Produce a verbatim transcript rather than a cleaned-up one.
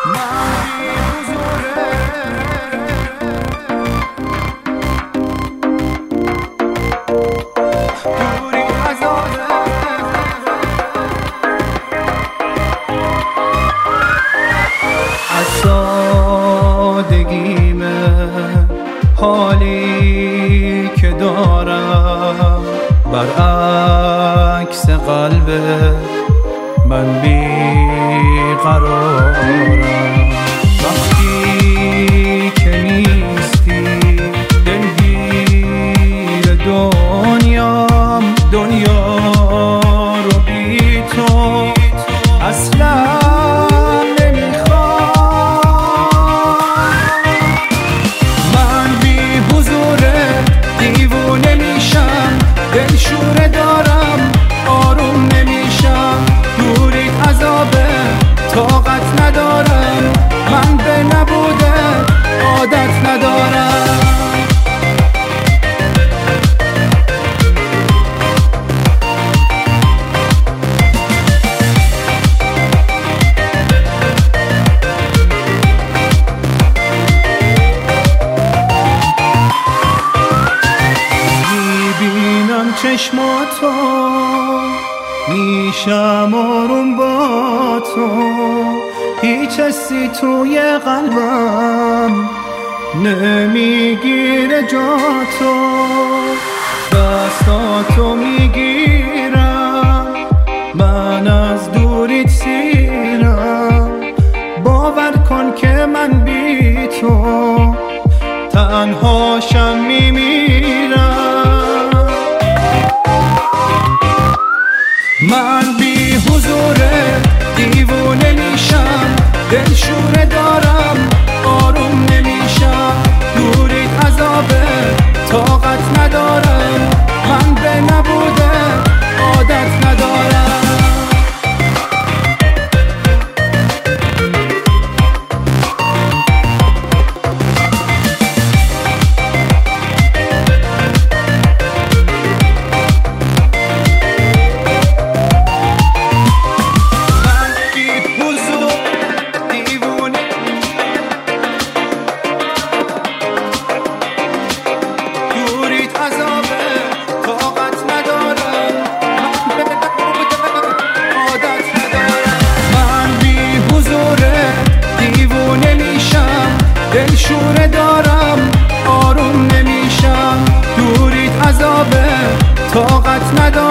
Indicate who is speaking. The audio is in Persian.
Speaker 1: حالی که دارم برعکس قلب من بیقرارم. وقتی که نیستی دلگیر دنیام، دنیا رو بی تو اصلا دلشوره دارم، آروم نمیشم، دوری عذابه، طاقت ندارم، من به نبوده عادت ندارم. چشماتو میشم آروم با تو، هیچ حسی توی قلبم نمیگیره جا تو. دستاتو میگیرم، من از دوریت سیرم، باور کن که من بی تو تنهاشم میمیرم. من بی حضوره دیوونه میشم، دلشوره دارم، آروم نمیشم، دوریت عذابه، طاقت ندارم، من به نبوده عادت ندارم. دلشوره دارم، آروم نمیشم، دوریت عذابه، طاقت ندارم.